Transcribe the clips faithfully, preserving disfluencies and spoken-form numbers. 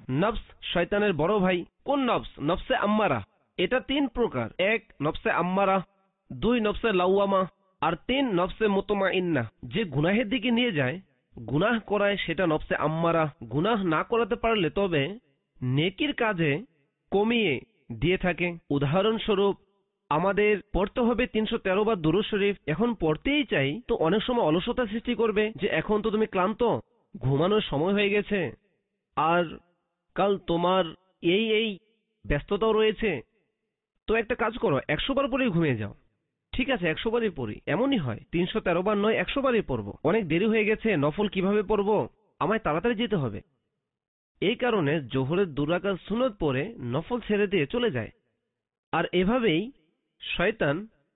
নফস শয়তানের বড় ভাই। কোন নফস? নফসে আম্মারা। এটা তিন প্রকার। এক, নফসে আম্মারা। দুই, নফসে লাওয়ামা। আর তিন, নফসে মুতমাইন্না। যে গুনাহের দিকে নিয়ে যায়, গুনাহ করায়, সেটা নফসে আম্মারা। গুনাহ না করাতে পারলে তবে নেকির কাজে কমিয়ে দিয়ে থাকে। উদাহরণস্বরূপ আমাদের পড়তে হবে তিনশো তেরো বার দুরূদ শরীফ। এখন পড়তেই চাই তো অনেক সময় অলসতা সৃষ্টি করবে যে এখন তো তুমি ক্লান্ত, ঘুমানোর সময় হয়ে গেছে, আর কাল তোমার এই এই ব্যস্ততাও রয়েছে, তো একটা কাজ করো, একশো বার পরেই ঘুমিয়ে যাও। ঠিক আছে, একশো বারই পড়ি। এমনই হয়, তিনশো তেরো বার নয়, একশো বারই পড়বো। অনেক দেরি হয়ে গেছে, নফল কিভাবে পড়বো, আমায় তাড়াতাড়ি যেতে হবে। এই কারণে জোহরের দু রাকাত সুন্নত পড়ে নফল ছেড়ে দিয়ে চলে যায়। আর এভাবেই শয়তান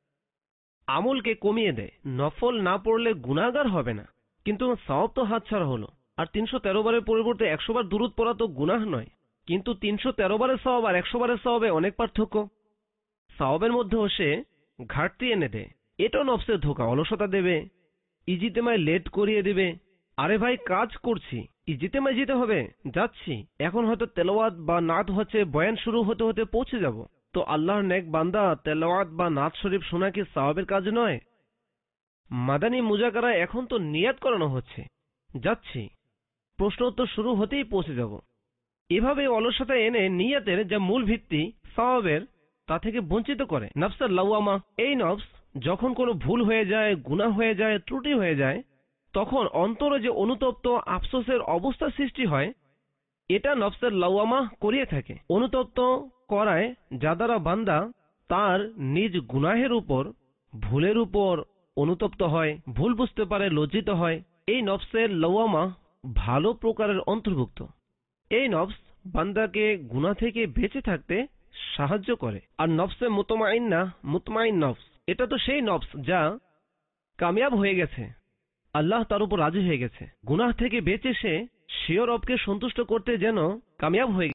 আমলকে কমিয়ে দেয়। নফল না পড়লে গুনাহগার হবে না, কিন্তু সওয়াব তো হাতছাড়া হলো। আর তিনশো তেরো বারের পরিবর্তে একশো বার দুরূদ পড়া তো গুনাহ নয়, কিন্তু তিনশো তেরো বারের সওয়াব আর একশো বারের সওয়াবে অনেক পার্থক্য। সওয়াবের মধ্যেও সে ঘাটতি এনে দেয়। এটাও নফসের ধোঁকা, অলসতা দেবে, ইজিতেমায় লেট করিয়ে দেবে। আরে ভাই, কাজ করছি, ইজিতেমায় যেতে হবে, যাচ্ছি, এখন হয়তো তেলাওয়াত বা নাত হচ্ছে, বয়ান শুরু হতে হতে পৌঁছে যাব। তো আল্লাহর নেক বান্দা, তেলাওয়াত বা নাত শরীফ শোনা কি সওয়াবের কাজ নয়? মাদানী মুজাকারা এখন তো নিয়াত করানো হচ্ছে, যাচ্ছি, প্রশ্ন উত্তর শুরু হতেই পৌঁছে যাব। এভাবে অলসতা এনে নিয়াতের যা মূল ভিত্তি সওয়াবের, তা থেকে বঞ্চিত করে। নফসের লাওয়ামা, এই নফস যখন কোনো ভুল হয়ে যায়, গুনাহ হয়ে যায়, ত্রুটি হয়ে যায়, তখন অন্তরে যে অনুতপ্ত আফসোসের অবস্থা সৃষ্টি হয়, এটা নফসের লাওয়ামা করিয়ে থাকে। অনুতপ্ত করায় যা দ্বারা বান্দা তার নিজ গুনাহের উপর, ভুলের উপর অনুতপ্ত হয়, ভুল বুঝতে পারে, লজ্জিত হয়। এই নফসের লাওয়ামা ভালো প্রকারের অন্তর্ভুক্ত। এই নফস বান্দাকে গুনাহ থেকে বেঁচে থাকতে সাহায্য করে। আর নফসে মুতমাইন্না, মুতমাইন নফস, এটা তো সেই নফস যা কামিয়াব হয়ে গেছে, আল্লাহ তার উপর রাজি হয়ে গেছে। গুনাহ থেকে বেঁচে সে স্বীয় রবকে সন্তুষ্ট করতে যেন কামিয়াব হয়ে